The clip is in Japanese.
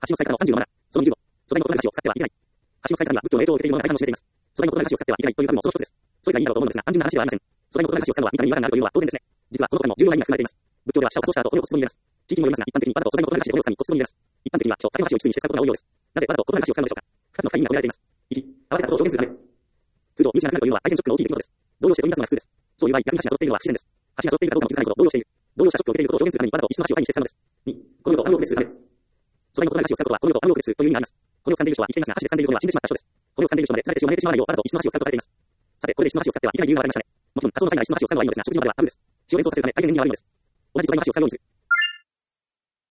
橋の使い方の37。その25。素材の異なる歌詞を使ってはいけない。橋の使い方には仏教の影響を受けているものが大半を占めています。素材の異なる歌詞を使ってはいけないという部分もその一つです。それがいいだろうと思うのですが、単純な話ではありません。素材の異なる歌詞を使うのは見た目に違和感があるというのは当然ですね。実はこの他にも重要な意味が含まれています。仏教では死者を発想した後、この世を骨壺に入れます。地域にもよりますが、一般的にわざと素材の異なる歌詞でこの世をに骨壺に入れます。一般的には書、竹の歌詞を一つにして使うことが多いようです。なぜわざと異なる歌詞を使うのでしょうか。二つの深い意味が込められています。1、慌てたことを表現するため。通常、身内がなくなるというのは大変ショックの大きい出来事です。動揺して取り出すのが普通です。そういう場合、逆に橋が揃っているのは不自然です。橋が揃っているかどうかも気づかないほど動揺している。動揺したショックを受けていることを表現するためにわざと一緒の橋を前にして使うのです。2、この世と暗号を区別するため。素材の異なる歌詞を使うことは、この世と暗号を区別するという意味があります。この世を掴んでいる人は生きていますが、橋で掴んでいることには死んでしまった人です。この世を掴んでいる人まで疲れてしまわれてしまわないよう、わざと一緒の橋を使うとされています。さて、これで一緒の橋を使ってはいけない理由がわかりましたね。もちろん、発音の際には一緒の橋を使うのはいいのですが、食事の場ではダメです。使用連想させるため大変念には悪いのです。同じ素材の橋を使うようにする。